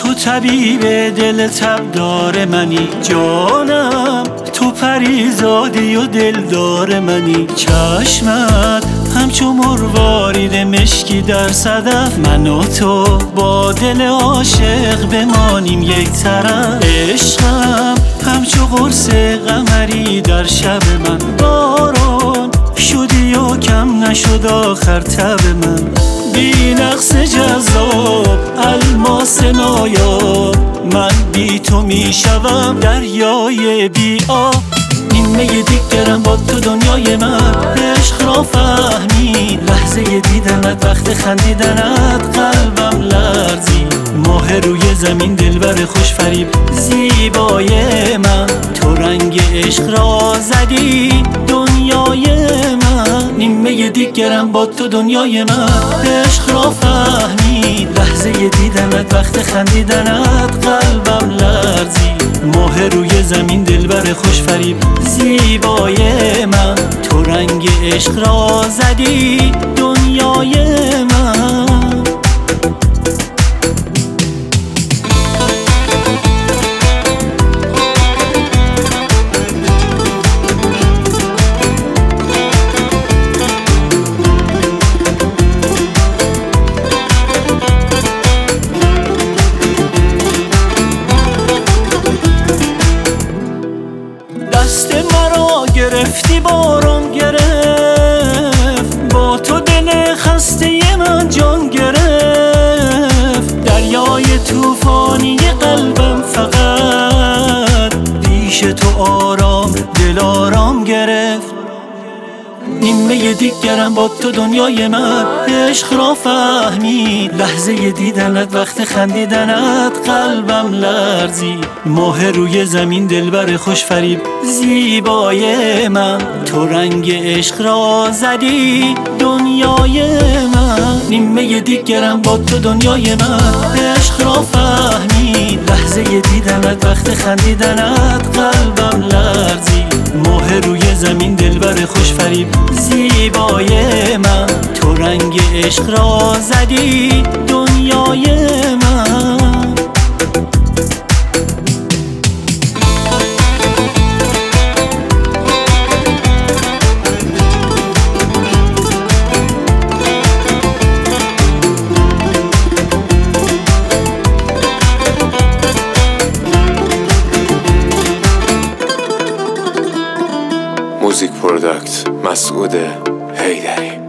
تو طبیب دل تبدار منی، جانم تو پریزادی و دلدار منی. چشمت همچو مروارید مشکی در صدف، من و تو با دل عاشق بمانیم یک طرف. عشقم همچو قرص قمری در شب من، باران شدی و کم نشد آخر تب من. بی نقص جذاب الماس نایاب، من بی تو می شوم دریای بی آب. نیمه دیگرم با تو دنیای من، عشق را فهمید لحظه دیدنت، وقت خندیدنت قلبم لرزید. ماه روی زمین دلبر خوش فریب زیبای من، تو رنگ عشق را زدی دنیای من. نیمه دیگرم با تو دنیای من، عشق را فهمید لحظه دیدنت، وقت خندیدنت قلبم لرزید. ماه روی زمین دلبر خوش فریب زیبای من، تو رنگ عشق را زدی دنیای من. دست مرا گرفتی بارم گرفت، با تو دل خسته من جان گرفت. دریای طوفانی قلبم فقط پیش تو آرام دل آرام گرفت. نیمه دیگرم با تو دنیای من، عشق را فهمید لحظه دیدنت، وقت خندیدنت قلبم لرزید. ماه روی زمین دلبر خوش فریب زیبای من، تو رنگ عشق را زدی دنیای من. نیمه دیگرم با تو دنیای من، عشق را فهمید لحظه دیدنت، وقت خندیدنت قلبم لرزید. ماه روی زمین دلبر خوش فریب زیبای من، تو رنگ عشق را زدی دنیای من. موزیک پروداکت مسعود حیدری.